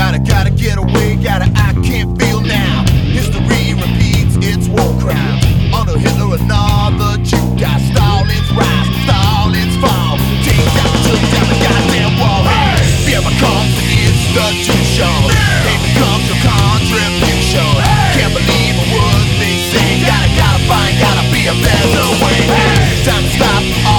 Gotta get away, I can't feel now. History repeats its war crime. Under Hitler, another Jew died. Stalin's rise, Stalin's fall. Take down, took down the goddamn wall. Hey, fear becomes the institution. Hate becomes your contribution. Can't believe a word they say. Gotta find, gotta be a better way. Time to stop.